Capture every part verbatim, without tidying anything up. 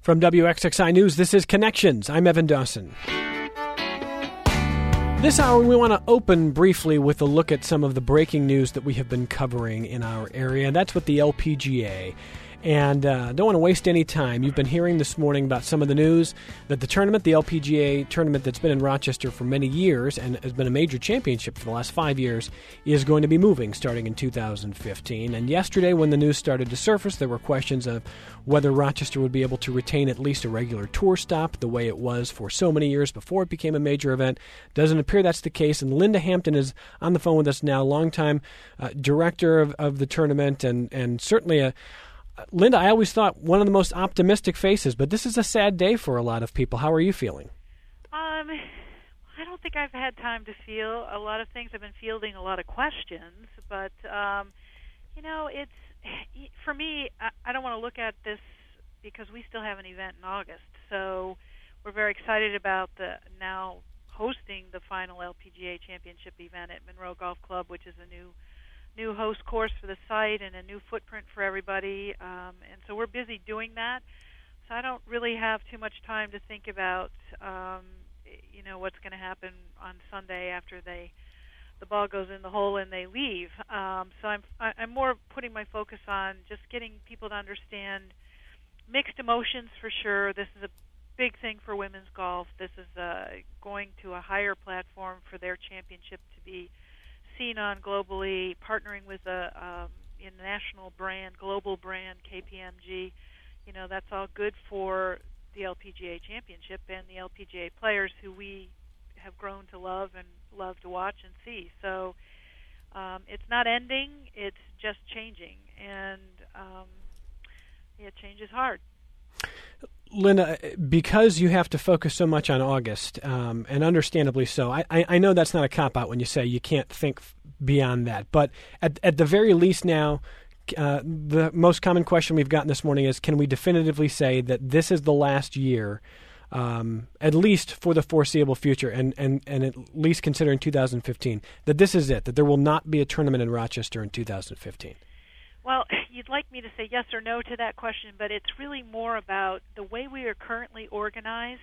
From W X X I News, this is Connections. I'm Evan Dawson. This hour, we want to open briefly with a look at some of the breaking news that we have been covering in our area. That's with the L P G A. And uh, don't want to waste any time. You've been hearing this morning about some of the news that the tournament, the L P G A tournament that's been in Rochester for many years and has been a major championship for the last five years, is going to be moving starting in two thousand fifteen. And yesterday, when the news started to surface, there were questions of whether Rochester would be able to retain at least a regular tour stop the way it was for so many years before it became a major event. Doesn't appear that's the case. And Linda Hampton is on the phone with us now, longtime uh, director of, of the tournament and, and certainly a Linda, I always thought one of the most optimistic faces, but this is a sad day for a lot of people. How are you feeling? Um, I don't think I've had time to feel a lot of things. I've been fielding a lot of questions, but, um, you know, it's, for me, I, I don't want to look at this because we still have an event in August. So we're very excited about the now hosting the final L P G A Championship event at Monroe Golf Club, which is a new new host course for the site and a new footprint for everybody. Um, and so we're busy doing that. So I don't really have too much time to think about, um, you know, what's going to happen on Sunday after they the ball goes in the hole and they leave. Um, so I'm I'm more putting my focus on just getting people to understand mixed emotions for sure. This is a big thing for women's golf. This is uh, going to a higher platform for their championship to be seen on globally, partnering with a um, international brand, global brand, K P M G. You know, that's all good for the L P G A Championship and the L P G A players who we have grown to love and love to watch and see. So um, it's not ending, it's just changing. And um, yeah, change is hard. Linda, because you have to focus so much on August, um, and understandably so, I, I know that's not a cop-out when you say you can't think beyond that. But at, at the very least now, uh, the most common question we've gotten this morning is, can we definitively say that this is the last year, um, at least for the foreseeable future, and, and, and at least considering two thousand fifteen, that this is it, that there will not be a tournament in Rochester in two thousand fifteen? Well, you'd like me to say yes or no to that question, but it's really more about the way we are currently organized.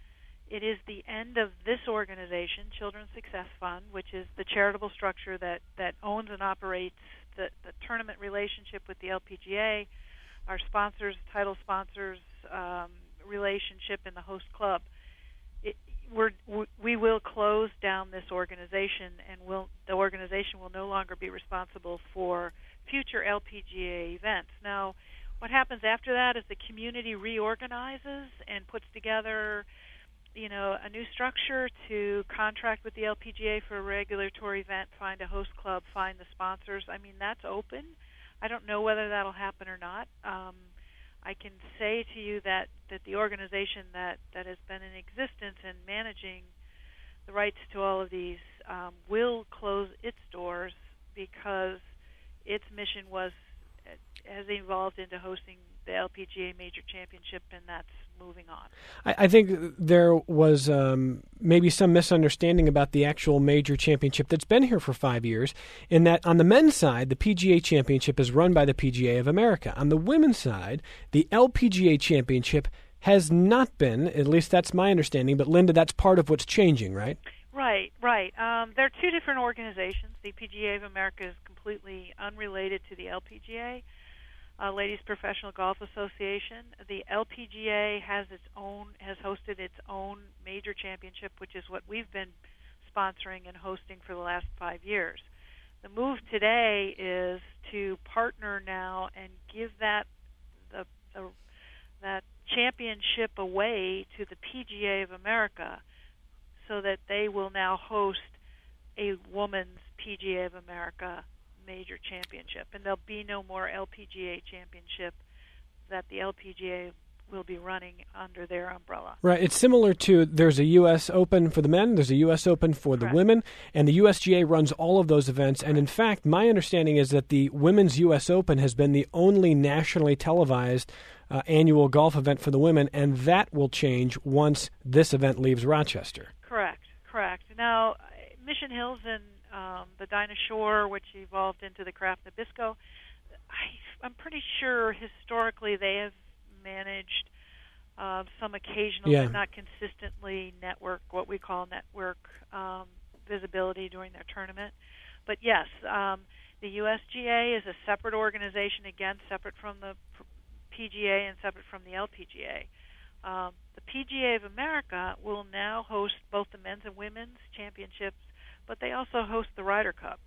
It is the end of this organization, Children's Success Fund, which is the charitable structure that, that owns and operates the, the tournament relationship with the L P G A, our sponsors, title sponsors, um, relationship, and the host club. It, we're, we will close down this organization, and we'll, the organization will no longer be responsible for future L P G A events. Now, what happens after that is the community reorganizes and puts together, you know, a new structure to contract with the L P G A for a regulatory event, find a host club, find the sponsors. I mean, that's open. I don't know whether that'll happen or not. Um, I can say to you that, that the organization that, that has been in existence and managing the rights to all of these um, will close its doors because its mission was has evolved into hosting the L P G A Major Championship, and that's moving on. I, I think there was um, maybe some misunderstanding about the actual Major Championship that's been here for five years, in that on the men's side, the P G A Championship is run by the P G A of America. On the women's side, the L P G A Championship has not been, at least that's my understanding, but Linda, that's part of what's changing, right? Right, right. Um, there are two different organizations. The P G A of America is completely unrelated to the L P G A, uh, Ladies Professional Golf Association. The L P G A has its own, has hosted its own major championship, which is what we've been sponsoring and hosting for the last five years. The move today is to partner now and give that the, the that championship away to the P G A of America, so that they will now host a women's P G A of America major championship. And there'll be no more L P G A championship, that the L P G A will be running under their umbrella. Right. It's similar to, there's a U S Open for the men, there's a U S Open for the Correct. women, and the U S G A runs all of those events. And in fact, my understanding is that the Women's U S Open has been the only nationally televised uh, annual golf event for the women, and that will change once this event leaves Rochester. Correct, correct. Now, Mission Hills and um, the Dinah Shore, which evolved into the Kraft Nabisco, I, I'm pretty sure historically they have managed uh, some occasional, yeah. but not consistently network, what we call network um, visibility during their tournament. But yes, um, the U S G A is a separate organization, again, separate from the P G A and separate from the L P G A. Um, the P G A of America will now host both the men's and women's championships, but they also host the Ryder Cup.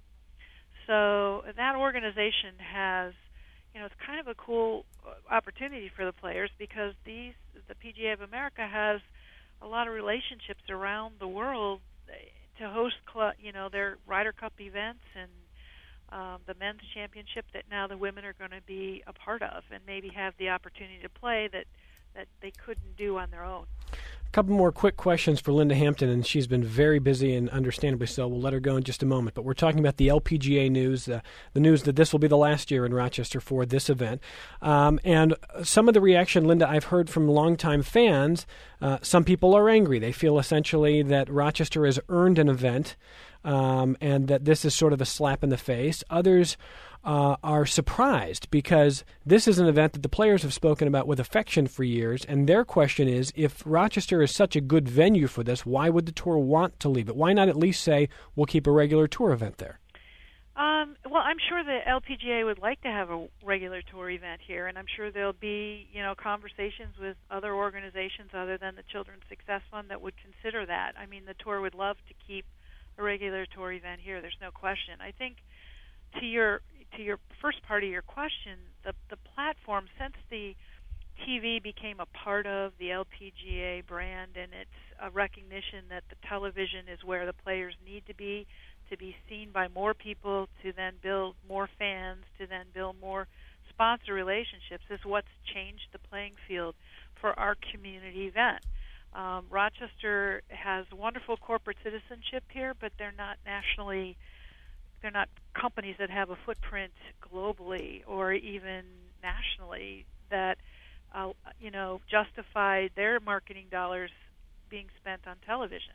So that organization has, you know, it's kind of a cool opportunity for the players because these, the P G A of America has a lot of relationships around the world to host, you know, their Ryder Cup events and um, the men's championship that now the women are going to be a part of and maybe have the opportunity to play that, that they couldn't do on their own. A couple more quick questions for Linda Hampton, and she's been very busy and understandably so. We'll let her go in just a moment. But we're talking about the L P G A news, uh, the news that this will be the last year in Rochester for this event. Um, and some of the reaction, Linda, I've heard from longtime fans, uh, some people are angry. They feel essentially that Rochester has earned an event um, and that this is sort of a slap in the face. Others Uh, are surprised because this is an event that the players have spoken about with affection for years, and their question is, if Rochester is such a good venue for this, why would the tour want to leave it? Why not at least say, we'll keep a regular tour event there? Um, well, I'm sure the L P G A would like to have a regular tour event here, and I'm sure there'll be, you know, conversations with other organizations other than the Children's Success Fund that would consider that. I mean, the tour would love to keep a regular tour event here. There's no question. I think to your to your first part of your question, the the platform, since the T V became a part of the L P G A brand, and it's a recognition that the television is where the players need to be, to be seen by more people, to then build more fans, to then build more sponsor relationships, is what's changed the playing field for our community event. Um, Rochester has wonderful corporate citizenship here, but they're not nationally They're not companies that have a footprint globally or even nationally that, uh, you know, justify their marketing dollars being spent on television.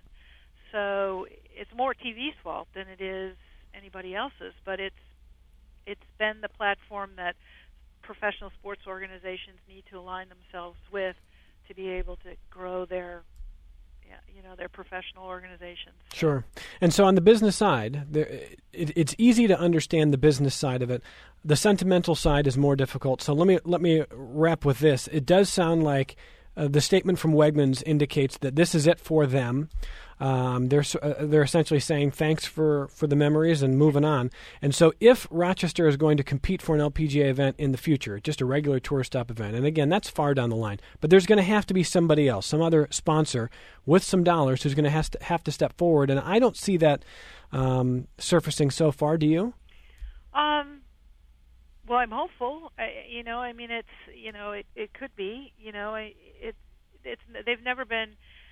So it's more T V's fault than it is anybody else's, but it's it's been the platform that professional sports organizations need to align themselves with to be able to grow their you know, their professional organizations. Sure. And so on the business side, there, it, it's easy to understand the business side of it. The sentimental side is more difficult. So let me let me wrap with this. It does sound like uh, the statement from Wegmans indicates that this is it for them. Um, they're uh, they're essentially saying thanks for, for the memories and moving on. And so if Rochester is going to compete for an L P G A event in the future, just a regular tour stop event, and again, that's far down the line, but there's going to have to be somebody else, some other sponsor with some dollars who's going to have to, have to step forward. And I don't see that um, surfacing so far. Do you? Um. Well, I'm hopeful. I, you know, I mean, it's you know, it, it could be. You know, it it's they've never been.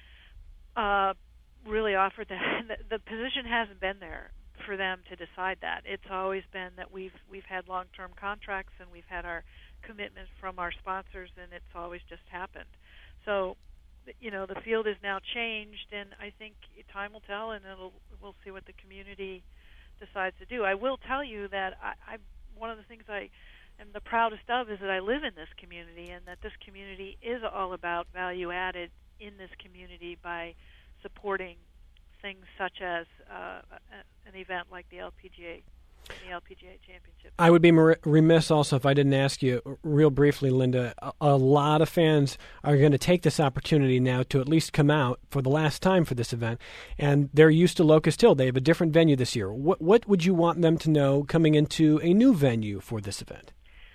Uh, really offered that. The, the position hasn't been there for them to decide that. It's always been that we've we've had long-term contracts and we've had our commitments from our sponsors, and it's always just happened. So, you know, the field is now changed, and I think time will tell, and it'll we'll see what the community decides to do. I will tell you that I, I one of the things I am the proudest of is that I live in this community, and that this community is all about value added in this community by supporting things such as uh, an event like the L P G A, the L P G A Championship. I would be remiss also if I didn't ask you real briefly, Linda. A, a lot of fans are going to take this opportunity now to at least come out for the last time for this event, and they're used to Locust Hill. They have a different venue this year. What what would you want them to know coming into a new venue for this event?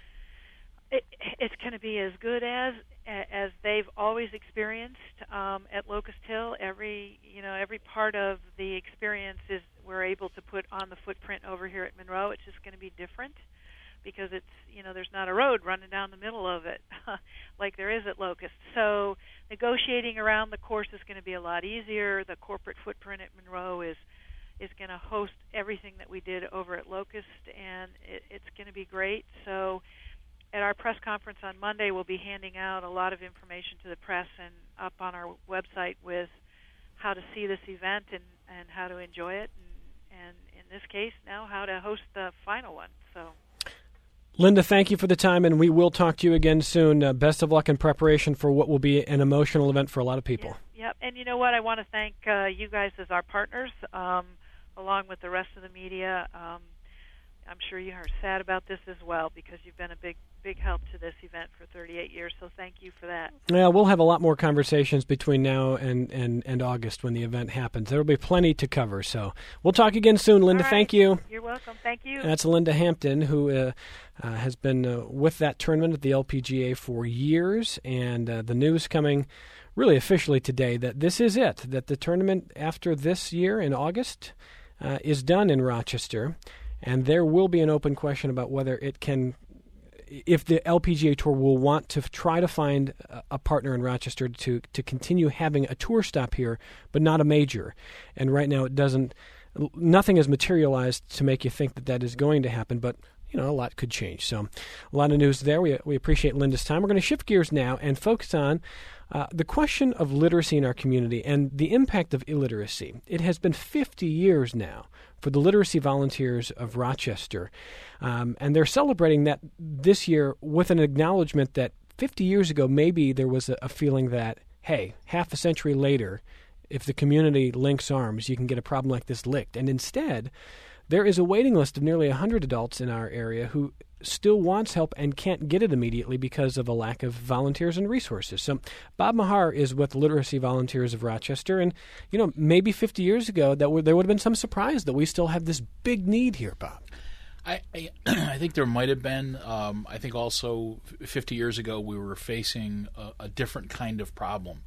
It, it's going to be as good as as they've always experienced um, at Locust Hill. Every you know every part of the experience is we're able to put on the footprint over here at Monroe. It's just going to be different because it's you know there's not a road running down the middle of it like there is at Locust. So negotiating around the course is going to be a lot easier. The corporate footprint at Monroe is is going to host everything that we did over at Locust, and it, it's going to be great. So at our press conference on Monday, we'll be handing out a lot of information to the press and up on our website with how to see this event and, and how to enjoy it, and, and in this case now how to host the final one. So Linda, thank you for the time, and we will talk to you again soon. Uh, best of luck in preparation for what will be an emotional event for a lot of people. Yeah, yep, and you know what? I want to thank uh, you guys as our partners, um, along with the rest of the media. Um, I'm sure you are sad about this as well because you've been a big, big help to this event for thirty-eight years, so thank you for that. Yeah, we'll have a lot more conversations between now and, and, and August when the event happens. There will be plenty to cover, so we'll talk again soon. Linda, right. Thank you. You're welcome. Thank you. That's Linda Hampton, who uh, uh, has been uh, with that tournament at the L P G A for years, and uh, the news coming really officially today that this is it, that the tournament after this year in August uh, is done in Rochester. And there will be an open question about whether it can, if the L P G A Tour will want to try to find a partner in Rochester to, to continue having a tour stop here, but not a major. And right now it doesn't, nothing has materialized to make you think that that is going to happen, but you know, a lot could change. So a lot of news there. We, we appreciate Linda's time. We're going to shift gears now and focus on uh, the question of literacy in our community and the impact of illiteracy. It has been fifty years now for the Literacy Volunteers of Rochester, um, and they're celebrating that this year with an acknowledgement that fifty years ago maybe there was a, a feeling that, hey, half a century later, if the community links arms, you can get a problem like this licked. And instead, there is a waiting list of nearly one hundred adults in our area who still wants help and can't get it immediately because of a lack of volunteers and resources. So Bob Mahar is with Literacy Volunteers of Rochester, and you know, maybe fifty years ago that w- there would have been some surprise that we still have this big need here, Bob. I, I, I think there might have been. Um, I think also fifty years ago we were facing a, a different kind of problem.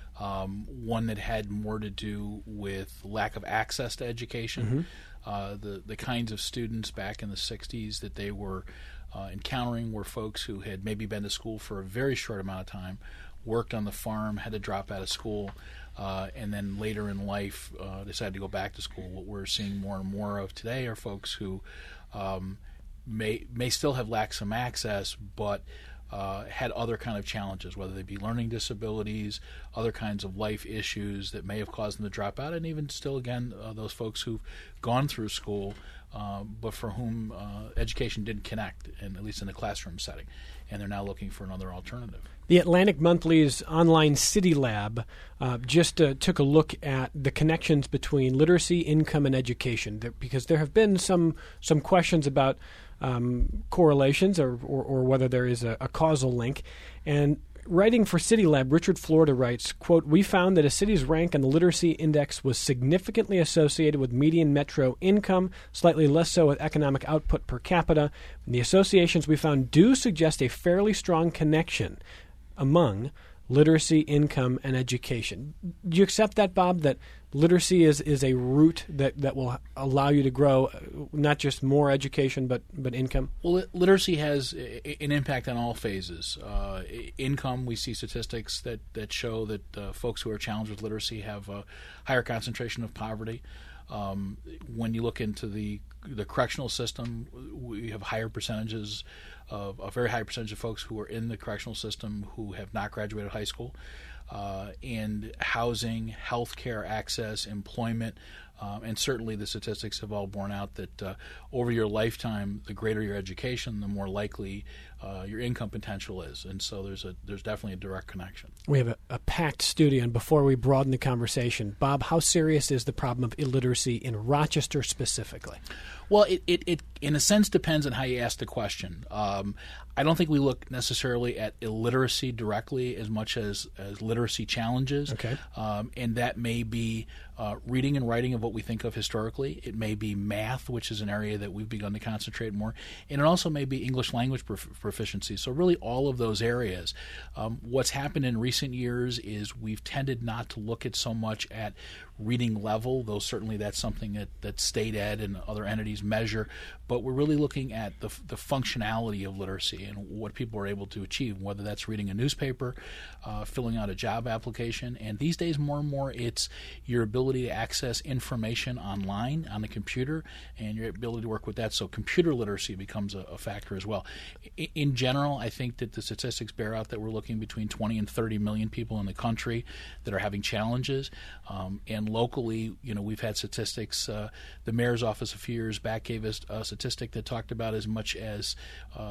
Um, one that had more to do with lack of access to education. Mm-hmm. Uh, the, the kinds of students back in the sixties that they were uh, encountering were folks who had maybe been to school for a very short amount of time, worked on the farm, had to drop out of school, uh, and then later in life uh, decided to go back to school. What we're seeing more and more of today are folks who um, may may still have lacked some access, but Uh, had other kind of challenges, whether they be learning disabilities, other kinds of life issues that may have caused them to drop out, and even still, again, uh, those folks who've gone through school, uh, but for whom uh, education didn't connect, and at least in the classroom setting, and they're now looking for another alternative. The Atlantic Monthly's online City Lab uh, just uh, took a look at the connections between literacy, income, and education, there, because there have been some some questions about um, correlations or, or, or whether there is a, a causal link. And writing for City Lab, Richard Florida writes, quote, "We found that a city's rank on the literacy index was significantly associated with median metro income, slightly less so with economic output per capita. And the associations we found do suggest a fairly strong connection among literacy, income, and education." Do you accept that, Bob, that literacy is, is a root that, that will allow you to grow not just more education but, but income? Well, literacy has an impact on all phases. Uh, income, we see statistics that, that show that uh, folks who are challenged with literacy have a higher concentration of poverty. Um, when you look into the the correctional system, we have higher percentages of a very high percentage of folks who are in the correctional system who have not graduated high school. Uh, and housing, healthcare access, employment, um, and certainly the statistics have all borne out that uh, over your lifetime, the greater your education, the more likely uh, your income potential is. And so there's a there's definitely a direct connection. We have a, a packed studio, and before we broaden the conversation, Bob, how serious is the problem of illiteracy in Rochester specifically? Well, it, it, it in a sense depends on how you ask the question. Um, I don't think we look necessarily at illiteracy directly as much as, as literacy challenges. Okay. Um, and that may be uh, reading and writing of what we think of historically. It may be math, which is an area that we've begun to concentrate more. And it also may be English language prof- proficiency. So really all of those areas. Um, what's happened in recent years is we've tended not to look at so much at reading level, though certainly that's something that, that state ed and other entities measure, but we're really looking at the, the functionality of literacy and what people are able to achieve, whether that's reading a newspaper, uh, filling out a job application, and these days more and more it's your ability to access information online on the computer and your ability to work with that, so computer literacy becomes a, a factor as well. I, in general, I think that the statistics bear out that we're looking between twenty and thirty million people in the country that are having challenges, um, and locally, you know, we've had statistics. Uh, the mayor's office a few years back gave us a statistic that talked about as much as uh,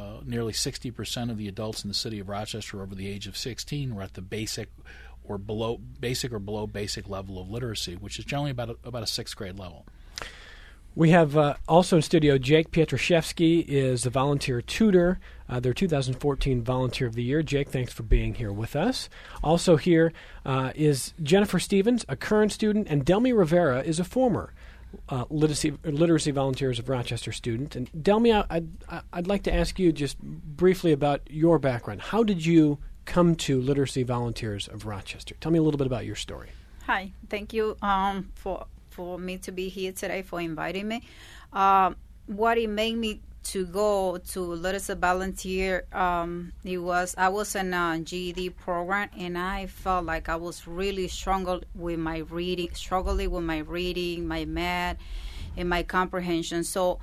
uh, nearly sixty percent of the adults in the city of Rochester over the age of sixteen were at the basic or below basic or below basic level of literacy, which is generally about a, about a sixth grade level. We have uh, also in studio Jake Pietraszewski is a volunteer tutor, uh, their two thousand fourteen Volunteer of the Year. Jake, thanks for being here with us. Also here uh, is Jennifer Stevens, a current student, and Delmy Rivera is a former uh, literacy, literacy Volunteers of Rochester student. And Delmy, I'd, I'd like to ask you just briefly about your background. How did you come to Literacy Volunteers of Rochester? Tell me a little bit about your story. Hi, thank you um, for for me to be here today, for inviting me. Um, what it made me to go to Literacy Volunteer, um, it was, I was in a G E D program, and I felt like I was really struggling with my reading, struggling with my reading, my math, and my comprehension. So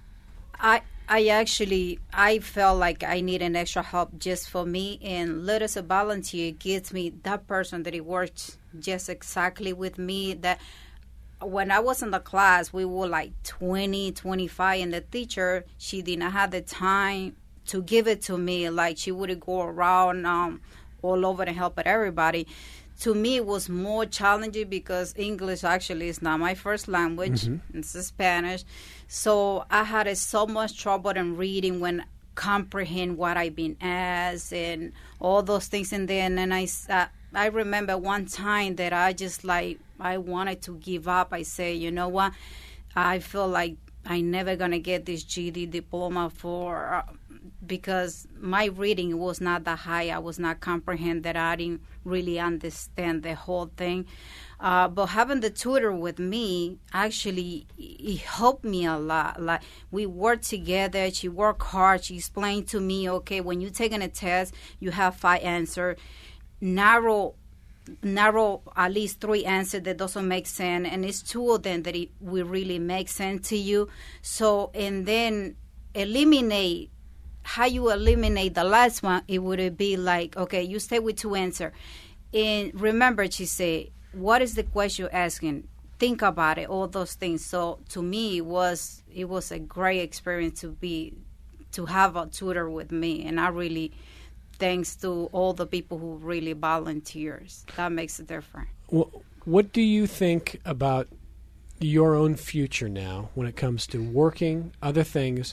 I I actually, I felt like I need an extra help just for me, and Literacy Volunteer gives me that person that it works just exactly with me. That when I was in the class, we were like twenty, twenty-five, and the teacher, she did not have the time to give it to me. Like, she would go around um, all over and help everybody. To me, it was more challenging because English actually is not my first language. Mm-hmm. It's Spanish. So I had so much trouble in reading when comprehend what I've been asked and all those things. And then and I, uh, I remember one time that I just like, I wanted to give up. I say, you know what? I feel like I'm never going to get this G E D diploma for... Uh, because my reading was not that high. I was not comprehend that. I didn't really understand the whole thing. Uh, but having the tutor with me, actually, it helped me a lot. Like, we worked together. She worked hard. She explained to me, okay, when you're taking a test, you have five answers. Narrow narrow at least three answers that doesn't make sense. And it's two of them that it will really make sense to you. So, and then eliminate how you eliminate the last one. It would be like, okay, you stay with two answers. And remember, she said, what is the question you're asking? Think about it, all those things. So to me, it was it was a great experience to be to have a tutor with me. And I really, thanks to all the people who really volunteers. That makes a difference. Well, what do you think about your own future now when it comes to working, other things,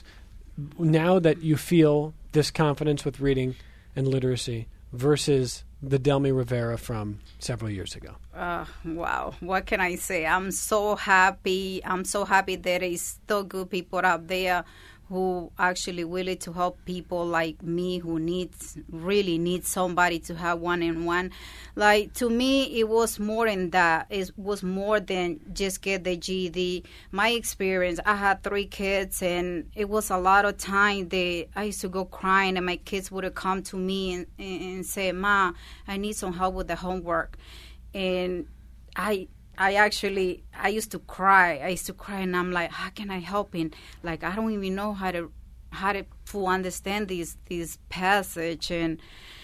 now that you feel this confidence with reading and literacy versus the Delmy Rivera from several years ago? Uh, wow. What can I say? I'm so happy. I'm so happy there is still good people out there who actually willing to help people like me who needs, really needs somebody to have one-on-one. Like, to me, it was more than that. It was more than just get the G E D. My experience, I had three kids, and it was a lot of time that I used to go crying, and my kids would come to me and, and say, Ma, I need some help with the homework. And I... I actually, I used to cry. I used to cry, and I'm like, how can I help him? Like, I don't even know how to, how to full understand these, these passage. And,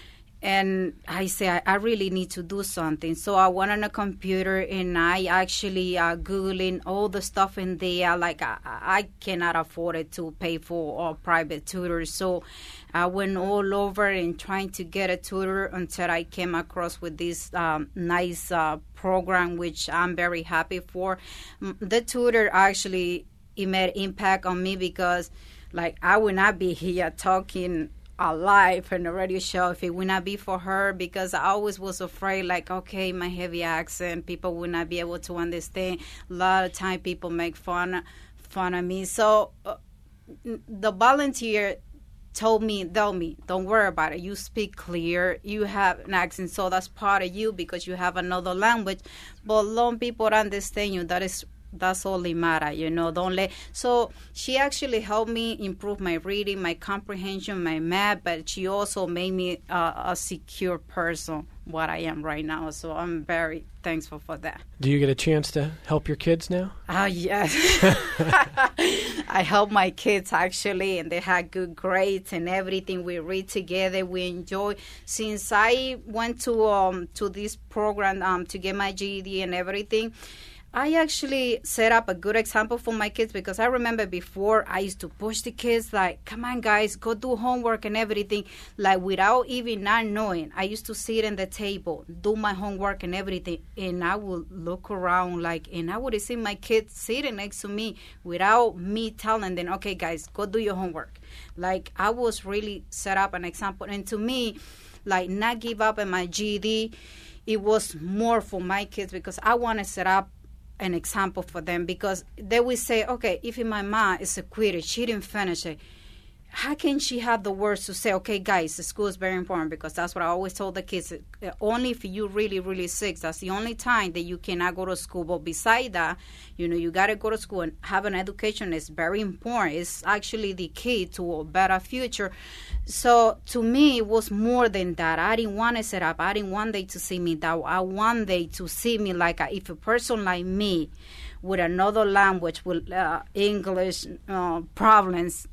and I say, I, I really need to do something. So I went on a computer, and I actually uh, Googling all the stuff in there. Like, I, I cannot afford it to pay for a private tutor. So I went all over and trying to get a tutor until I came across with this um, nice uh, program, which I'm very happy for. The tutor actually, it made impact on me because, like, I would not be here talking alive in the radio show if it would not be for her, because I always was afraid, like, okay, my heavy accent, people would not be able to understand. A lot of time people make fun, fun of me. So uh, the volunteer told me, tell me, don't worry about it. You speak clear. You have an accent, so that's part of you because you have another language. But long people understand you. That is, that's all that matter, you know. Don't let. So she actually helped me improve my reading, my comprehension, my math. But she also made me uh, a secure person, what I am right now. So I'm very thankful for that. Do you get a chance to help your kids now? Ah, uh, yes. I help my kids, actually, and they had good grades and everything. We read together. We enjoy. Since I went to um to this program um to get my G E D and everything, I actually set up a good example for my kids because I remember before I used to push the kids like, come on, guys, go do homework and everything, like without even not knowing. I used to sit at the table, do my homework and everything, and I would look around like, and I would see my kids sitting next to me without me telling them, okay, guys, go do your homework. Like I was really set up an example. And to me, like not give up at my G E D, it was more for my kids because I want to set up an example for them because they will say, okay, if my mom is a quitter, she didn't finish it, how can she have the words to say, okay, guys, the school is very important because that's what I always told the kids. Only if you really, really sick, that's the only time that you cannot go to school. But beside that, you know, you got to go to school and have an education is very important. It's actually the key to a better future. So to me, it was more than that. I didn't want to set up. I didn't want them to see me that. I want them to see me like a, if a person like me with another language, with uh, English uh, problems,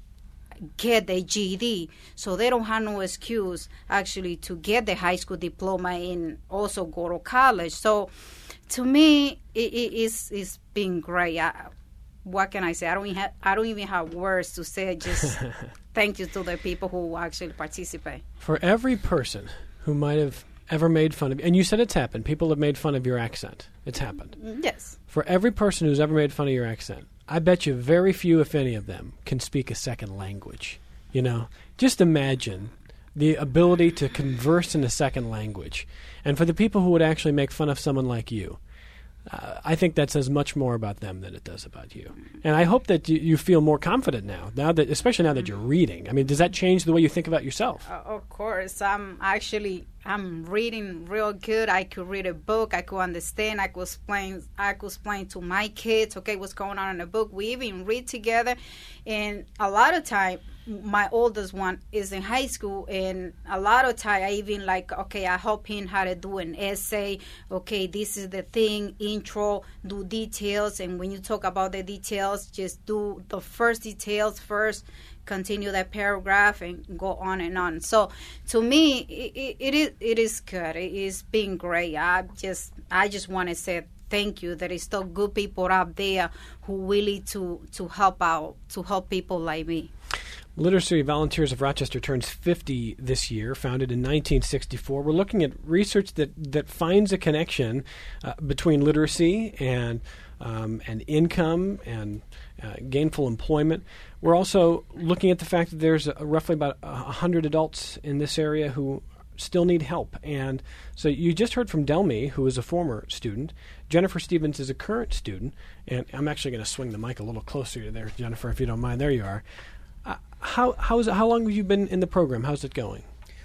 get a G E D, so they don't have no excuse actually to get the high school diploma and also go to college. So to me, it, it is it's been great. I, what can I say? I don't even have, I don't even have words to say. Just thank you to the people who actually participate. For every person who might have ever made fun of you, and you said it's happened, people have made fun of your accent. It's happened. Yes. For every person who's ever made fun of your accent, I bet you very few, if any of them, can speak a second language. You know, just imagine the ability to converse in a second language. And for the people who would actually make fun of someone like you, uh, I think that says much more about them than it does about you. And I hope that you, you feel more confident now, now that, especially now that you're reading. I mean, does that change the way you think about yourself? Uh, of course. I'm actually, I'm reading real good. I could read a book. I could understand. I could explain, I could explain to my kids, okay, what's going on in the book. We even read together. And a lot of time, my oldest one is in high school, and a lot of time I even like, okay, I help him how to do an essay. Okay, this is the thing, intro, do details, and when you talk about the details, just do the first details first, continue that paragraph, and go on and on. So to me, it, it is it is good. It is being great. I just I just want to say thank you. There is still good people out there who willing to to help out, to help people like me. Literacy Volunteers of Rochester turns fifty this year, founded in nineteen sixty-four. We're looking at research that, that finds a connection uh, between literacy and um, and income and uh, gainful employment. We're also looking at the fact that there's uh, roughly about one hundred adults in this area who still need help. And so you just heard from Delmy, who is a former student. Jennifer Stevens is a current student. And I'm actually going to swing the mic a little closer to there, Jennifer, if you don't mind. There you are. Uh, how how's how long have you been in the program? How's it going?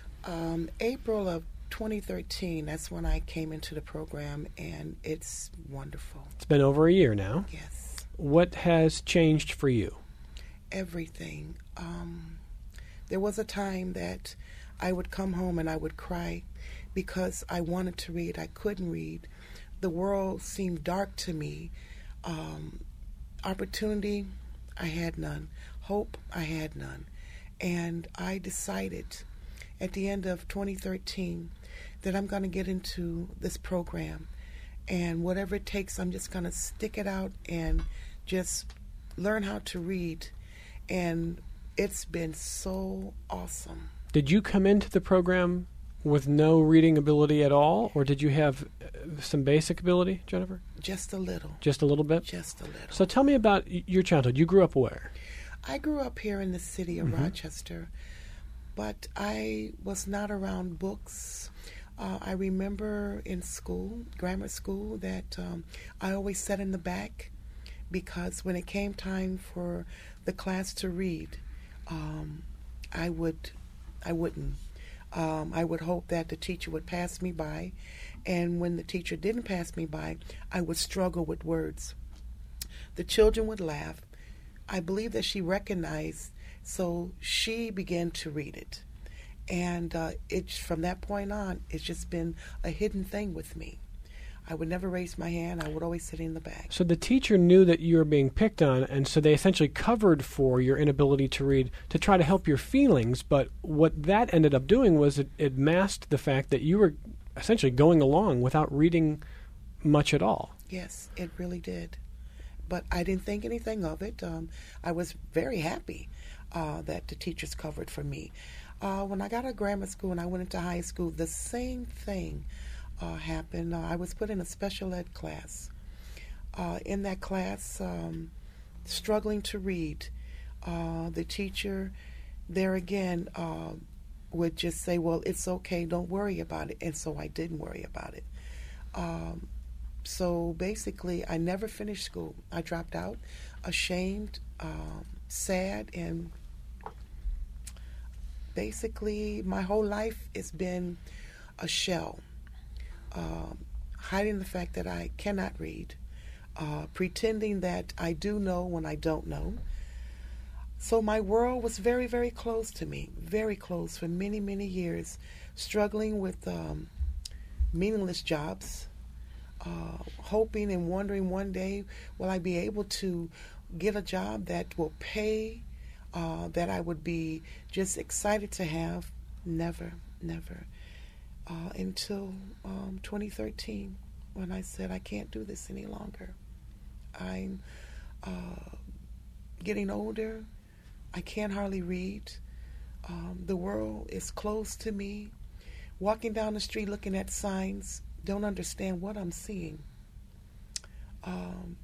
Um, April of twenty thirteen. That's when I came into the program, and it's wonderful. It's been over a year now. Yes. What has changed for you? Everything. Um, there was a time that I would come home and I would cry because I wanted to read. I couldn't read. The world seemed dark to me. Um, opportunity, I had none. Hope, I had none. And I decided at the end of twenty thirteen that I'm going to get into this program. And whatever it takes, I'm just going to stick it out and just learn how to read. And it's been so awesome. Did you come into the program with no reading ability at all, or did you have some basic ability, Jennifer? Just a little. Just a little bit? Just a little. So tell me about your childhood. You grew up where? I grew up here in the city of mm-hmm. Rochester, but I was not around books. Uh, I remember in school, grammar school, that um, I always sat in the back because when it came time for the class to read, um, I would, I wouldn't. Um, I would hope that the teacher would pass me by, and when the teacher didn't pass me by, I would struggle with words. The children would laugh. I believe that she recognized, so she began to read it. And uh, it, from that point on, it's just been a hidden thing with me. I would never raise my hand. I would always sit in the back. So the teacher knew that you were being picked on, and so they essentially covered for your inability to read to try to help your feelings. But what that ended up doing was it, it masked the fact that you were essentially going along without reading much at all. Yes, it really did. But I didn't think anything of it. Um, I was very happy uh, that the teachers covered for me. Uh, when I got out of grammar school and I went into high school, the same thing uh, happened. Uh, I was put in a special ed class. Uh, in that class, um, struggling to read, uh, the teacher there again uh, would just say, well, it's okay, don't worry about it. And so I didn't worry about it. Um, so basically, I never finished school. I dropped out, ashamed, um, sad, and basically my whole life has been a shell, um, hiding the fact that I cannot read, uh, pretending that I do know when I don't know. So my world was very, very closed to me, very closed for many, many years, struggling with um, meaningless jobs, uh, hoping and wondering one day will I be able to get a job that will pay, uh, that I would be just excited to have. Never, never. Uh, until um, twenty thirteen, when I said I can't do this any longer. I'm uh, getting older. I can't hardly read. Um, the world is closed to me. Walking down the street looking at signs, don't understand what I'm seeing. Um,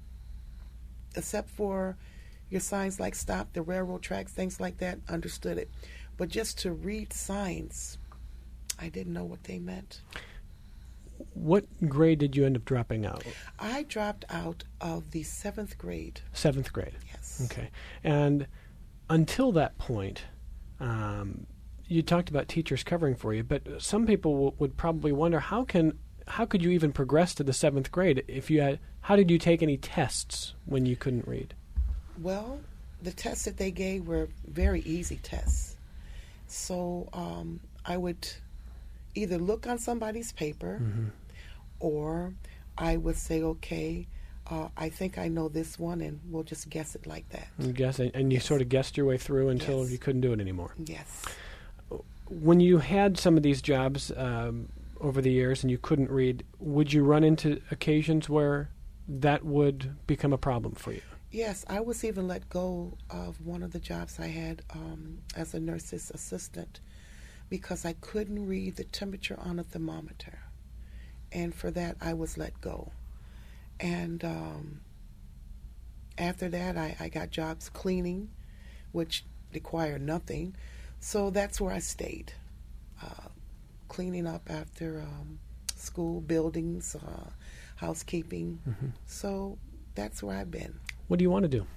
except for your signs like stop, the railroad tracks, things like that, understood it. But just to read signs, I didn't know what they meant. What grade did you end up dropping out? I dropped out of the seventh grade. Seventh grade. Yes. Okay. And until that point, um, you talked about teachers covering for you, but some people w- would probably wonder how can how could you even progress to the seventh grade if you had? How did you take any tests when you couldn't read? Well, the tests that they gave were very easy tests. So um, I would either look on somebody's paper, mm-hmm. or I would say, okay, uh, I think I know this one, and we'll just guess it like that. You guess, and you yes. sort of guessed your way through until yes. you couldn't do it anymore. Yes. When you had some of these jobs um, over the years and you couldn't read, would you run into occasions where that would become a problem for you? Yes, I was even let go of one of the jobs I had um, as a nurse's assistant because I couldn't read the temperature on a thermometer. And for that, I was let go. And um, after that, I, I got jobs cleaning, which required nothing. So that's where I stayed, uh, cleaning up after um, school, buildings, uh, housekeeping. Mm-hmm. So that's where I've been. What do you want to do?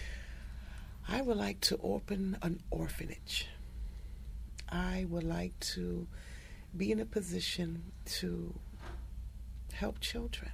I would like to open an orphanage. I would like to be in a position to help children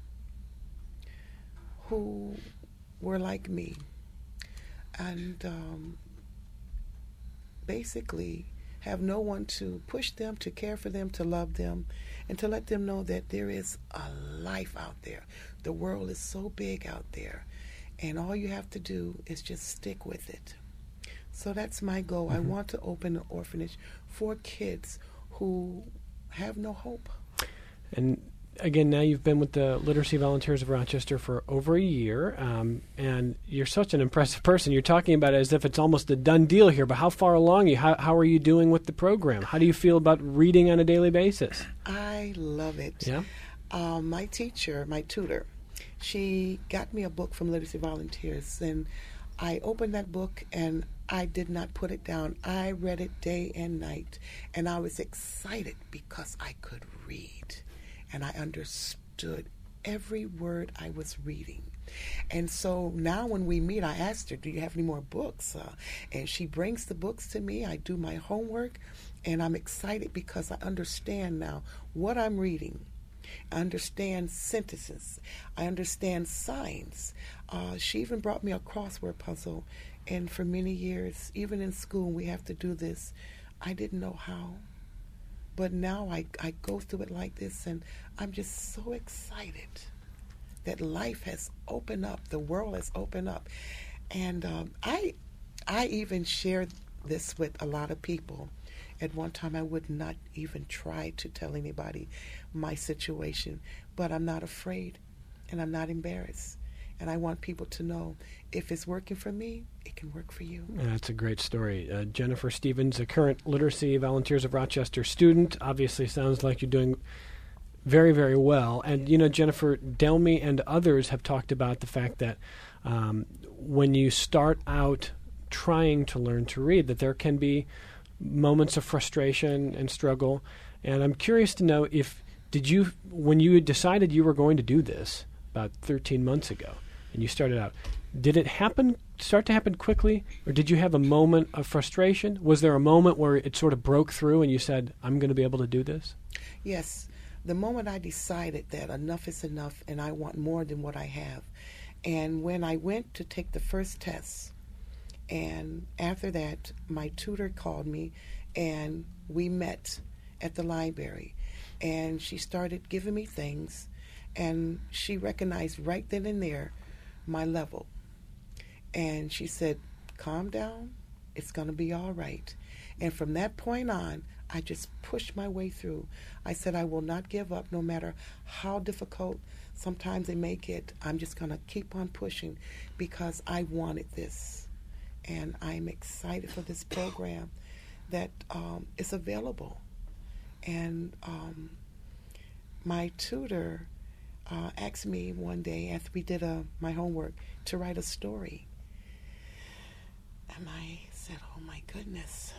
who were like me, and um, basically have no one to push them, to care for them, to love them, and to let them know that there is a life out there. The world is so big out there, and all you have to do is just stick with it. So that's my goal. Mm-hmm. I want to open an orphanage for kids who have no hope. And again, now you've been with the Literacy Volunteers of Rochester for over a year, um, and you're such an impressive person. You're talking about it as if it's almost a done deal here, but how far along are you? How, how are you doing with the program? How do you feel about reading on a daily basis? I love it. Yeah. Um, my teacher, my tutor, she got me a book from Literacy Volunteers, and I opened that book and I did not put it down. I read it day and night, and I was excited because I could read, and I understood every word I was reading. And so now when we meet, I asked her, do you have any more books? Uh, and she brings the books to me. I do my homework, and I'm excited because I understand now what I'm reading. I understand sentences. I understand signs. Uh, she even brought me a crossword puzzle. And for many years, even in school, we have to do this. I didn't know how. But now I, I go through it like this, and I'm just so excited that life has opened up. The world has opened up. And um, I, I even shared this with a lot of people. At one time, I would not even try to tell anybody my situation, but I'm not afraid and I'm not embarrassed. And I want people to know if it's working for me, it can work for you. That's a great story. Uh, Jennifer Stevens, a current Literacy Volunteers of Rochester student, obviously sounds like you're doing very, very well. And, you know, Jennifer, Delmy and others have talked about the fact that um, when you start out trying to learn to read, that there can be moments of frustration and struggle. And I'm curious to know if, did you, when you decided you were going to do this about thirteen months ago, and you started out, did it happen, start to happen quickly, or did you have a moment of frustration? Was there a moment where it sort of broke through and you said, I'm going to be able to do this? Yes. The moment I decided that enough is enough and I want more than what I have. And when I went to take the first test, and after that, my tutor called me and we met at the library. And she started giving me things, and she recognized right then and there my level. And she said, calm down, it's going to be all right. And from that point on, I just pushed my way through. I said I will not give up no matter how difficult sometimes they make it. I'm just going to keep on pushing because I wanted this. And I'm excited for this program that um, is available. And um, my tutor uh, asked me one day after we did uh, my homework to write a story. And I said, oh my goodness.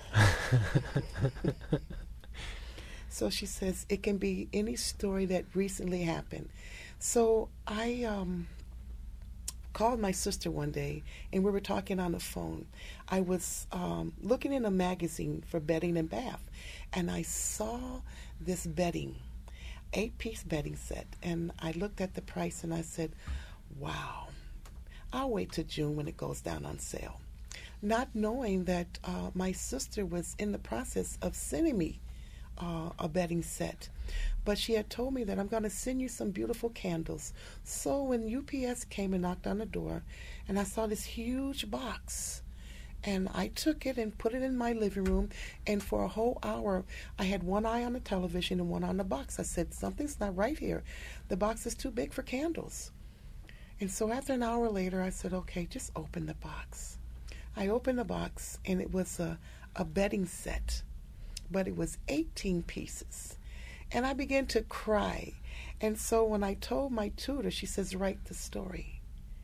So she says, it can be any story that recently happened. So I um, called my sister one day, and we were talking on the phone. I was um, looking in a magazine for bedding and bath, and I saw this bedding, eight-piece bedding set, and I looked at the price, and I said, wow, I'll wait till June when it goes down on sale. Not knowing that uh, my sister was in the process of sending me uh, a bedding set. But she had told me that I'm going to send you some beautiful candles. So when U P S came and knocked on the door, and I saw this huge box, and I took it and put it in my living room, and for a whole hour, I had one eye on the television and one on the box. I said, something's not right here. The box is too big for candles. And so after an hour later, I said, okay, just open the box. I opened the box, and it was a, a bedding set, but it was eighteen pieces. And I began to cry. And so when I told my tutor, she says, write the story.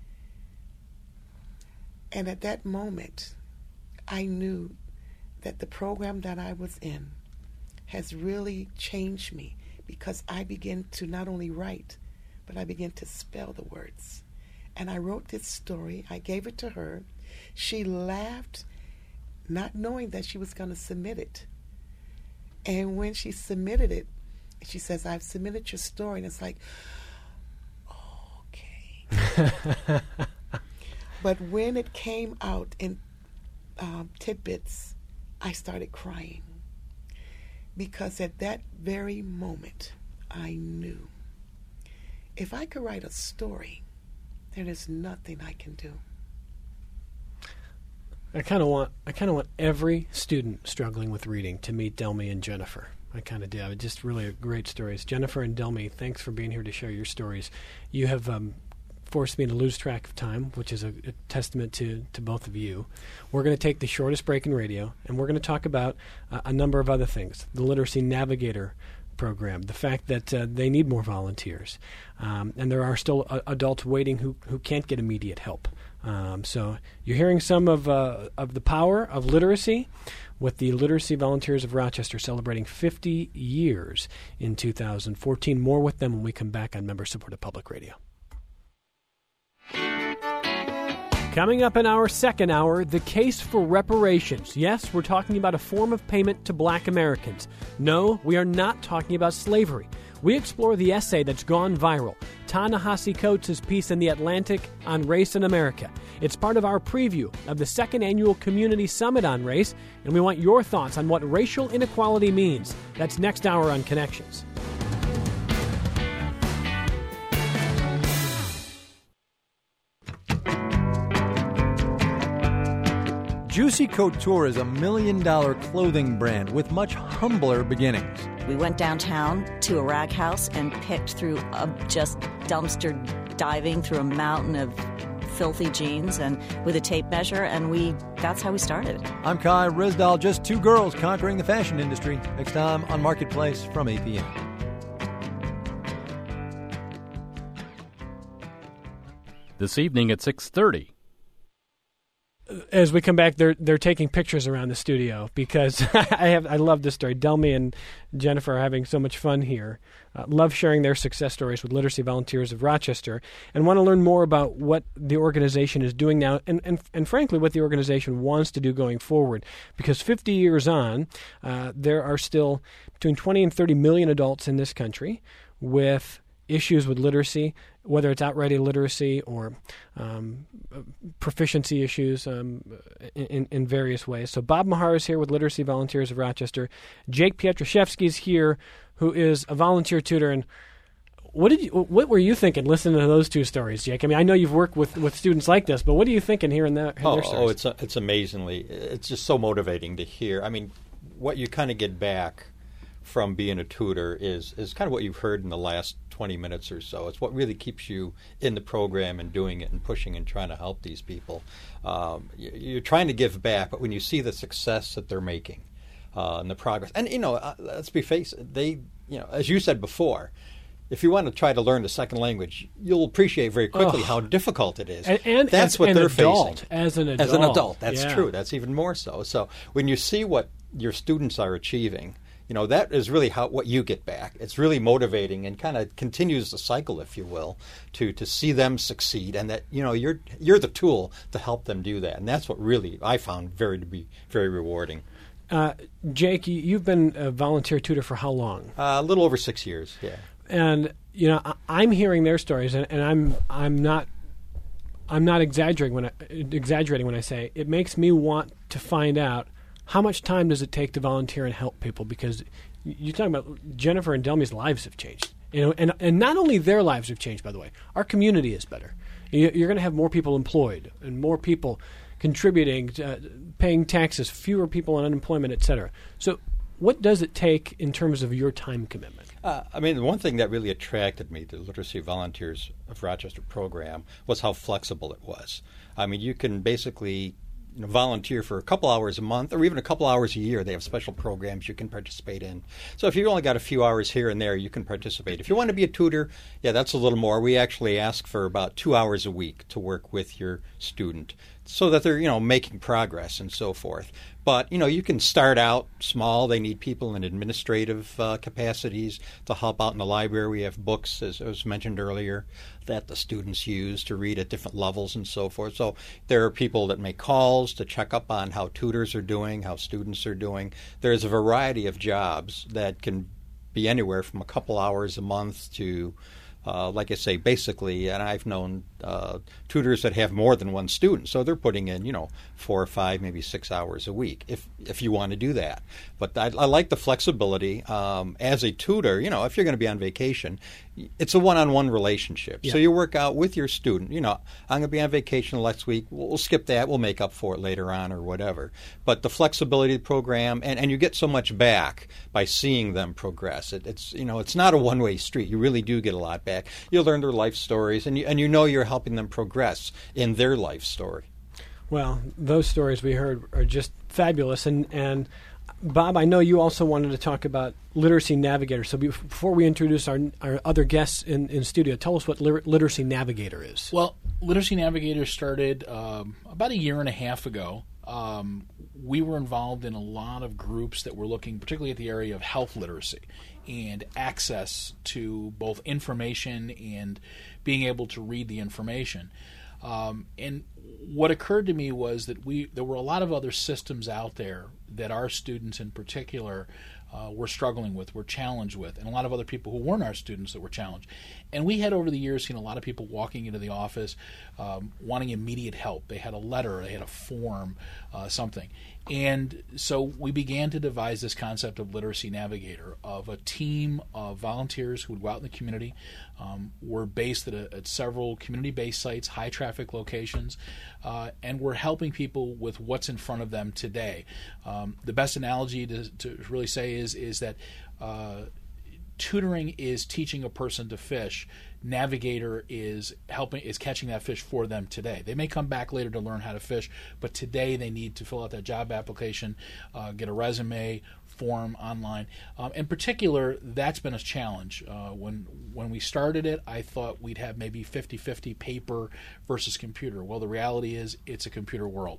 And at that moment, I knew that the program that I was in has really changed me, because I began to not only write, but I began to spell the words. And I wrote this story. I gave it to her. She laughed, not knowing that she was going to submit it. And when she submitted it, she says, I've submitted your story. And it's like, oh, okay. But when it came out in um, tidbits, I started crying. Because at that very moment, I knew if I could write a story, there is nothing I can do. I kind of want I kind of want every student struggling with reading to meet Delmy and Jennifer. I kind of do. I mean, just really great stories. Jennifer and Delmy, thanks for being here to share your stories. You have um, forced me to lose track of time, which is a, a testament to, to both of you. We're going to take the shortest break in radio, and we're going to talk about uh, a number of other things. The Literacy Navigator program, the fact that uh, they need more volunteers, um, and there are still uh, adults waiting who, who can't get immediate help. Um, so you're hearing some of uh, of the power of literacy with the Literacy Volunteers of Rochester celebrating fifty years in two thousand fourteen. More with them when we come back on member-supported public radio. Coming up in our second hour, the case for reparations. Yes, we're talking about a form of payment to black Americans. No, we are not talking about slavery. We explore the essay that's gone viral, Ta-Nehisi Coates' piece in The Atlantic on race in America. It's part of our preview of the second annual Community Summit on Race, and we want your thoughts on what racial inequality means. That's next hour on Connections. Juicy Couture is a million-dollar clothing brand with much humbler beginnings. We went downtown to a rag house and picked through a just dumpster like diving through a mountain of filthy jeans and with a tape measure, and we that's how we started. I'm Kai Risdal, just two girls conquering the fashion industry. Next time on Marketplace from A P M. This evening at six thirty. As we come back, they're they're taking pictures around the studio because I have I love this story. Delmy and Jennifer are having so much fun here. Uh, love sharing their success stories with Literacy Volunteers of Rochester, and want to learn more about what the organization is doing now, and and, and frankly, what the organization wants to do going forward. Because fifty years on, uh, there are still between twenty and thirty million adults in this country with issues with literacy, whether it's outright illiteracy or um, proficiency issues um, in, in various ways. So Bob Mahar is here with Literacy Volunteers of Rochester. Jake Pietraszewski is here, who is a volunteer tutor. And what did you, what were you thinking listening to those two stories, Jake? I mean, I know you've worked with, with students like this, but what are you thinking hearing that? Oh, their stories? oh, it's a, it's amazingly, it's just so motivating to hear. I mean, what you kind of get back from being a tutor is is kind of what you've heard in the last twenty minutes or so. It's what really keeps you in the program and doing it and pushing and trying to help these people. Um, you're trying to give back, but when you see the success that they're making uh, and the progress, and you know, uh, let's be face it, they, you know, as you said before, if you want to try to learn a second language, you'll appreciate very quickly oh. how difficult it is. And, and that's as what an they're adult, facing. As an adult. As an adult, that's yeah. true. That's even more so. So when you see what your students are achieving, you know, that is really how what you get back. It's really motivating and kind of continues the cycle, if you will, to to see them succeed, and that, you know, you're you're the tool to help them do that. And that's what really I found very to be very rewarding. Uh, Jake, you've been a volunteer tutor for how long? Uh, a little over six years, yeah. And you know, I, I'm hearing their stories, and, and I'm I'm not I'm not exaggerating when I, exaggerating when I say it makes me want to find out how much time does it take to volunteer and help people? Because you're talking about Jennifer and Delmy's lives have changed, you know, and and not only their lives have changed. By the way, our community is better. You're going to have more people employed and more people contributing, uh, paying taxes, fewer people on unemployment, et cetera. So, what does it take in terms of your time commitment? Uh, I mean, the one thing that really attracted me to the Literacy Volunteers of Rochester program was how flexible it was. I mean, you can basically, you know, volunteer for a couple hours a month or even a couple hours a year. They have special programs you can participate in. So if you've only got a few hours here and there, you can participate. If you want to be a tutor, yeah, that's a little more. We actually ask for about two hours a week to work with your student so that they're, you know, making progress and so forth. But, you know, you can start out small. They need people in administrative uh, capacities to help out in the library. We have books, as was mentioned earlier, that the students use to read at different levels and so forth. So there are people that make calls to check up on how tutors are doing, how students are doing. There's a variety of jobs that can be anywhere from a couple hours a month to Uh, like I say, basically, and I've known uh, tutors that have more than one student, so they're putting in, you know, four or five, maybe six hours a week, if if you want to do that. But I, I like the flexibility. Um, as a tutor, you know, if you're going to be on vacation, it's a one-on-one relationship. Yeah. So you work out with your student. You know, I'm going to be on vacation next week. We'll, we'll skip that. We'll make up for it later on or whatever. But the flexibility of the program, and, and you get so much back by seeing them progress. It, it's, you know, it's not a one-way street. You really do get a lot back. You learn their life stories, and you, and you know you're helping them progress in their life story. Well, those stories we heard are just fabulous. And, and Bob, I know you also wanted to talk about Literacy Navigator. So before we introduce our, our other guests in, in studio, tell us what Literacy Navigator is. Well, Literacy Navigator started um, about a year and a half ago. Um, we were involved in a lot of groups that were looking particularly at the area of health literacy and access to both information and being able to read the information. Um, and what occurred to me was that we there were a lot of other systems out there that our students in particular uh, were struggling with, were challenged with, and a lot of other people who weren't our students that were challenged. And we had over the years seen a lot of people walking into the office um, wanting immediate help. They had a letter, they had a form, uh, something. And so we began to devise this concept of Literacy Navigator, of a team of volunteers who would go out in the community. Um, we're based at, a, at several community-based sites, high-traffic locations, uh, and we're helping people with what's in front of them today. Um, the best analogy to, to really say is, is that uh, tutoring is teaching a person to fish. Navigator is helping is catching that fish for them today. They may come back later to learn how to fish, but today they need to fill out that job application, uh, get a resume form online. Um, in particular, that's been a challenge. Uh, when when we started it, I thought we'd have maybe fifty-fifty paper versus computer. Well, the reality is it's a computer world.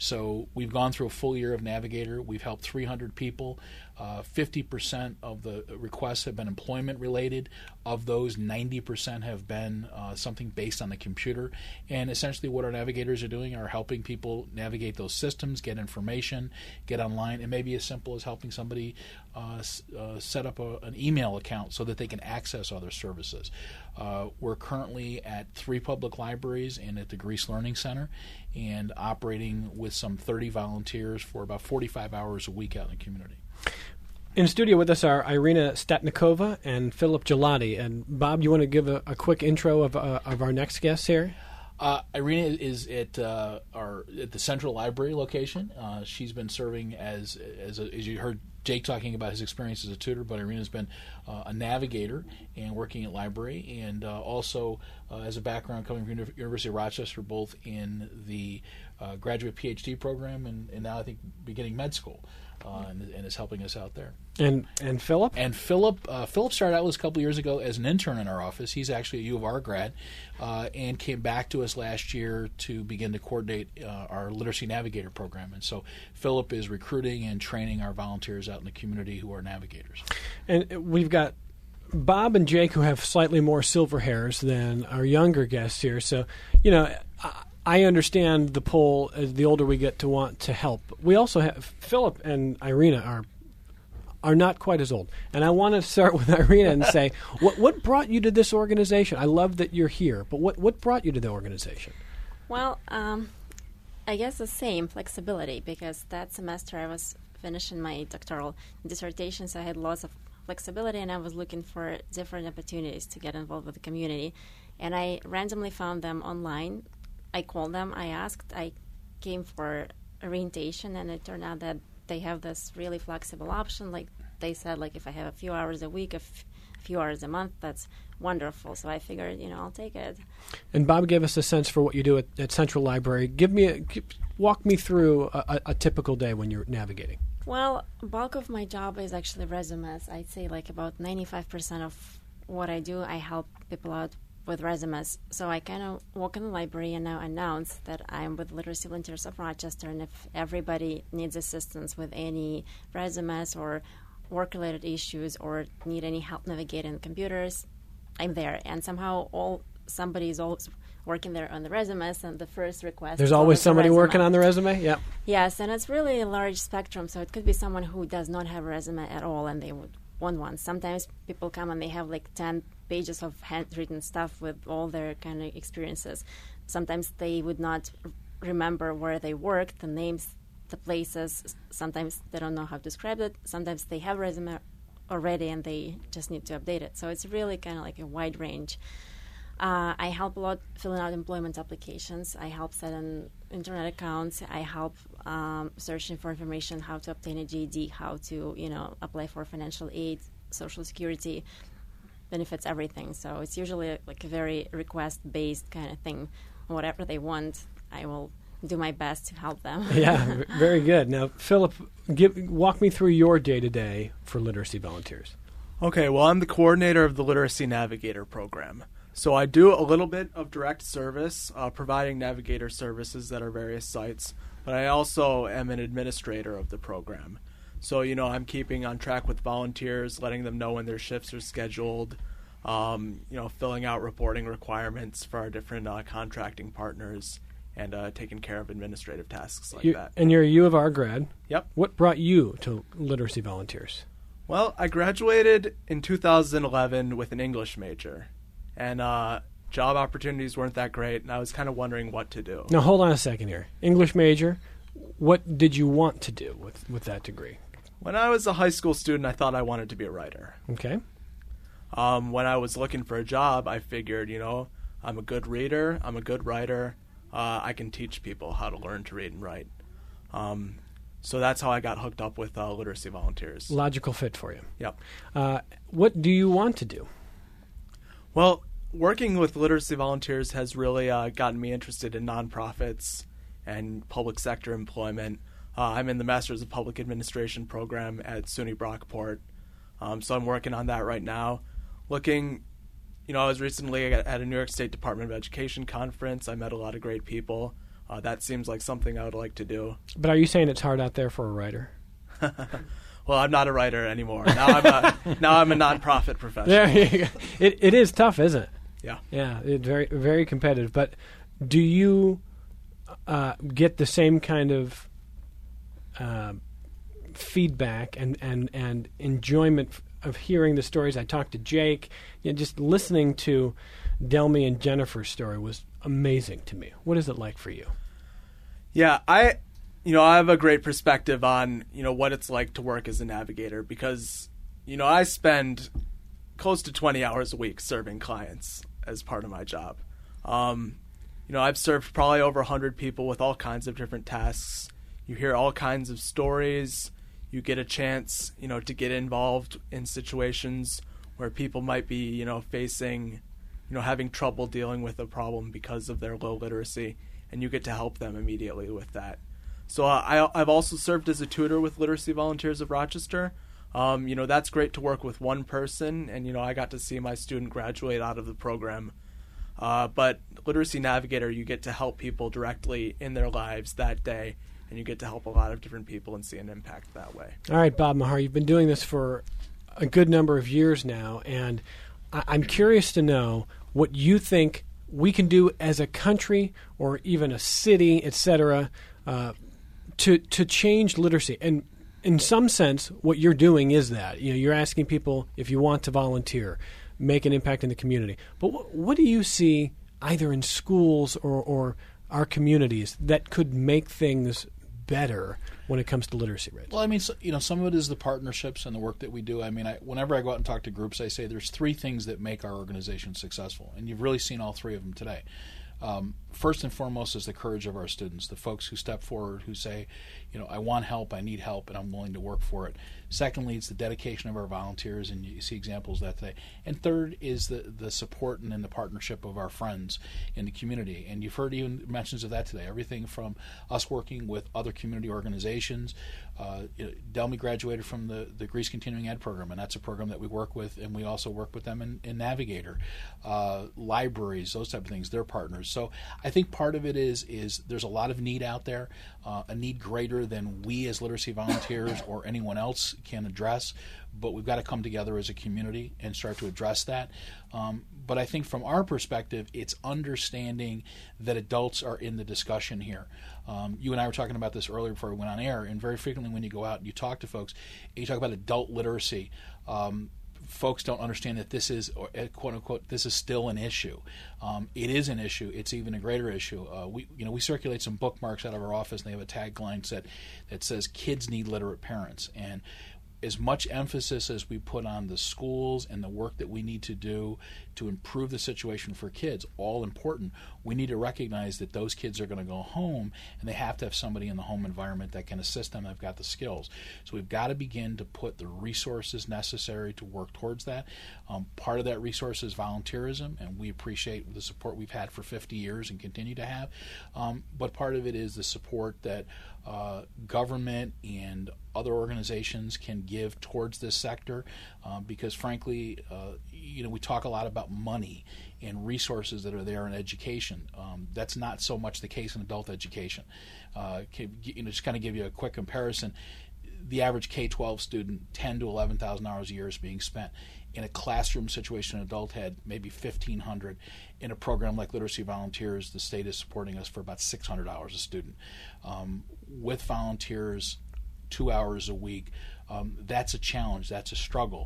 So we've gone through a full year of Navigator. We've helped three hundred people. Uh, fifty percent of the requests have been employment related. Of those, ninety percent have been uh, something based on the computer. And essentially what our navigators are doing are helping people navigate those systems, get information, get online, and maybe as simple as helping somebody uh, uh, set up a, an email account so that they can access other services. Uh, we're currently at three public libraries and at the Grease Learning Center, and operating with some thirty volunteers for about forty-five hours a week out in the community. In the studio with us are Irina Statnikova and Philip Gelati. And Bob, you want to give a, a quick intro of uh, of our next guest here? Uh, Irina is at uh, our at the Central Library location. Uh, she's been serving as as, a, as you heard Jake talking about his experience as a tutor, but Irina's been uh, a navigator and working at library, and uh, also uh, as a background coming from Uni- University of Rochester, both in the uh, graduate P H D program and, and now I think beginning med school. Uh, and, and is helping us out there. And and Philip? And Philip uh, Philip started out with us a couple years ago as an intern in our office. He's actually a U of R grad uh, and came back to us last year to begin to coordinate uh, our Literacy Navigator program. And so Philip is recruiting and training our volunteers out in the community who are navigators. And we've got Bob and Jake who have slightly more silver hairs than our younger guests here. So, you know, I, I understand the pull as the older we get to want to help. We also have Philip and Irina are are not quite as old. And I want to start with Irina and say, what what brought you to this organization? I love that you're here, but what, what brought you to the organization? Well, um, I guess the same, flexibility, because that semester I was finishing my doctoral dissertation, so I had lots of flexibility, and I was looking for different opportunities to get involved with the community. And I randomly found them online. I called them, I asked, I came for orientation, and it turned out that they have this really flexible option. Like they said, like if I have a few hours a week, a f- few hours a month, that's wonderful. So I figured, you know, I'll take it. And Bob gave us a sense for what you do at, at Central Library. Give me, a, walk me through a, a, a typical day when you're navigating. Well, bulk of my job is actually resumes. I'd say like about ninety-five percent of what I do, I help people out with resumes. So I kind of walk in the library and now announce that I'm with Literacy Volunteers of Rochester, and if everybody needs assistance with any resumes or work-related issues or need any help navigating computers, I'm there. And somehow all somebody is always working there on the resumes, and the first request There's always somebody working on the resume? Yeah. Yes, and it's really a large spectrum. So it could be someone who does not have a resume at all and they would want one. Sometimes people come and they have like ten pages of handwritten stuff with all their kind of experiences. Sometimes they would not r- remember where they worked, the names, the places. Sometimes they don't know how to describe it. Sometimes they have a resume already and they just need to update it. So it's really kind of like a wide range. Uh, I help a lot filling out employment applications. I help set an internet accounts. I help um, searching for information, how to obtain a G E D, how to, you know, apply for financial aid, Social Security benefits, everything. So it's usually a, like a very request-based kind of thing. Whatever they want, I will do my best to help them. Yeah, very good. Now, Philip, give, walk me through your day-to-day for Literacy Volunteers. Okay, well, I'm the coordinator of the Literacy Navigator program. So I do a little bit of direct service, uh, providing navigator services at our various sites, but I also am an administrator of the program. So, you know, I'm keeping on track with volunteers, letting them know when their shifts are scheduled, um, you know, filling out reporting requirements for our different uh, contracting partners, and uh, taking care of administrative tasks like you, that. And you're a U of R grad. Yep. What brought you to Literacy Volunteers? Well, I graduated in two thousand eleven with an English major, and uh, job opportunities weren't that great, and I was kind of wondering what to do. Now, hold on a second here. English major, what did you want to do with, with that degree? When I was a high school student, I thought I wanted to be a writer. Okay. Um, when I was looking for a job, I figured, you know, I'm a good reader, I'm a good writer, uh, I can teach people how to learn to read and write. Um, So that's how I got hooked up with uh, Literacy Volunteers. Logical fit for you. Yep. Uh, what do you want to do? Well, working with Literacy Volunteers has really uh, gotten me interested in nonprofits and public sector employment. Uh, I'm in the Masters of Public Administration program at SUNY Brockport, um, so I'm working on that right now. Looking, you know, I was recently at a New York State Department of Education conference. I met a lot of great people. Uh, that seems like something I would like to do. But are you saying it's hard out there for a writer? Well, I'm not a writer anymore. Now I'm a now I'm a nonprofit professional. There you go. It it is tough, isn't it? Yeah. Yeah, it's very very competitive. But do you uh, get the same kind of uh, feedback and, and, and enjoyment of hearing the stories? I talked to Jake. You know, just listening to Delmy and Jennifer's story was amazing to me. What is it like for you? Yeah, I, you know, I have a great perspective on, you know, what it's like to work as a navigator because, you know, I spend close to twenty hours a week serving clients as part of my job. Um, you know, I've served probably over one hundred people with all kinds of different tasks. You hear all kinds of stories. You get a chance, you know, to get involved in situations where people might be, you know, facing, you know, having trouble dealing with a problem because of their low literacy, and you get to help them immediately with that. So uh, I, I've also served as a tutor with Literacy Volunteers of Rochester. Um, you know, that's great to work with one person, and, you know, I got to see my student graduate out of the program. Uh, but Literacy Navigator, you get to help people directly in their lives that day, and you get to help a lot of different people and see an impact that way. All right, Bob Mahar, you've been doing this for a good number of years now, and I- I'm curious to know what you think we can do as a country or even a city, et cetera, uh, to to change literacy. And in some sense, what you're doing is that. You know, you're asking people if you want to volunteer, make an impact in the community. But wh- what do you see either in schools or, or our communities that could make things better when it comes to literacy rates? Well, I mean, so, you know, some of it is the partnerships and the work that we do. I mean, I, whenever I go out and talk to groups, I say there's three things that make our organization successful, and you've really seen all three of them today. Um, first and foremost is the courage of our students, the folks who step forward, who say, you know, I want help, I need help, and I'm willing to work for it. Secondly, it's the dedication of our volunteers, and you see examples of that today. And third is the, the support and, and the partnership of our friends in the community. And you've heard even mentions of that today, everything from us working with other community organizations. Uh, you know, Delmy graduated from the, the Greece Continuing Ed program, and that's a program that we work with, and we also work with them in, in Navigator. Uh, libraries, those type of things, they're partners. So I think part of it is is there's a lot of need out there, uh, a need greater than we as literacy volunteers or anyone else can address, but we've got to come together as a community and start to address that. Um, but I think from our perspective, it's understanding that adults are in the discussion here. Um, you and I were talking about this earlier before we went on air, and very frequently when you go out and you talk to folks, and you talk about adult literacy, um, folks don't understand that this is, or, quote unquote, this is still an issue. Um, it is an issue. It's even a greater issue. Uh, we, you know, we circulate some bookmarks out of our office, and they have a tagline that that says "Kids need literate parents." And as much emphasis as we put on the schools and the work that we need to do to improve the situation for kids, all important, we need to recognize that those kids are going to go home and they have to have somebody in the home environment that can assist them, that've got the skills. So we've got to begin to put the resources necessary to work towards that. Um, part of that resource is volunteerism, and we appreciate the support we've had for fifty years and continue to have. Um, but part of it is the support that uh, government and other organizations can give towards this sector, uh, because frankly, uh, you know, we talk a lot about money and resources that are there in education. Um, that's not so much the case in adult education. Uh, you know, just kind of give you a quick comparison. The average K twelve student, ten to eleven thousand hours a year is being spent. In a classroom situation, an adult had maybe fifteen hundred. In a program like Literacy Volunteers, the state is supporting us for about six hundred hours a student. Um, with volunteers, two hours a week, um, that's a challenge, that's a struggle.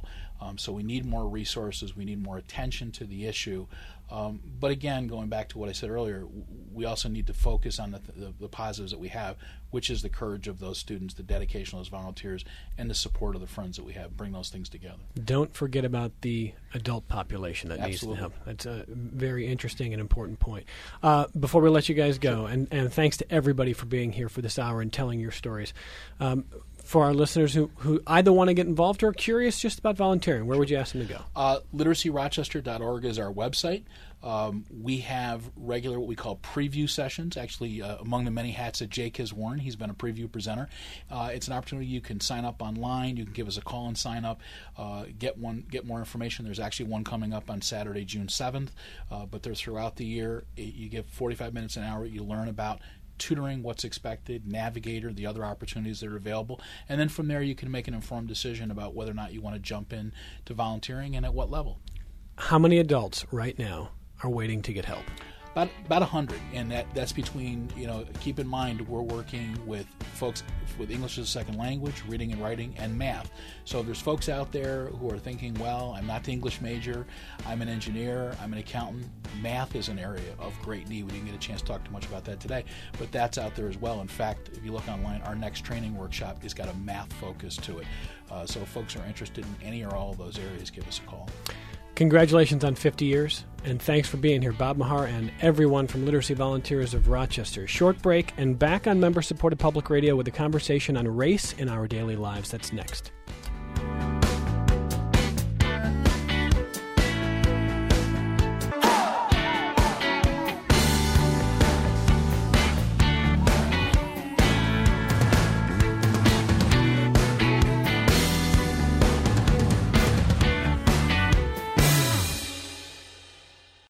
Um, so we need more resources. We need more attention to the issue. Um, but again, going back to what I said earlier, we also need to focus on the, the, the positives that we have, which is the courage of those students, the dedication of those volunteers, and the support of the friends that we have. Bring those things together. Don't forget about the adult population that Absolutely. needs the help. That's a very interesting and important point. Uh, before we let you guys go, and, and thanks to everybody for being here for this hour and telling your stories. Um, for our listeners who, who either want to get involved or are curious just about volunteering, where would you ask them to go? Uh, literacy rochester dot org is our website. Um, we have regular what we call preview sessions. Actually, uh, among the many hats that Jake has worn, he's been a preview presenter. Uh, it's an opportunity. You can sign up online. You can give us a call and sign up. Uh, get one, get more information. There's actually one coming up on Saturday, June seventh. Uh, but they're throughout the year. You get forty-five minutes an hour. You learn about tutoring, what's expected, Navigator, the other opportunities that are available, and then from there you can make an informed decision about whether or not you want to jump in to volunteering and at what level. How many adults right now are waiting to get help? About about a hundred, and that, that's between, you know, keep in mind we're working with folks with English as a second language, reading and writing, and math. So if there's folks out there who are thinking, well, I'm not the English major, I'm an engineer, I'm an accountant, math is an area of great need. We didn't get a chance to talk too much about that today, but that's out there as well. In fact, if you look online, our next training workshop has got a math focus to it. Uh, so if folks are interested in any or all of those areas, give us a call. Congratulations on fifty years, and thanks for being here, Bob Mehar and everyone from Literacy Volunteers of Rochester. Short break, and back on member-supported public radio with a conversation on race in our daily lives. That's next.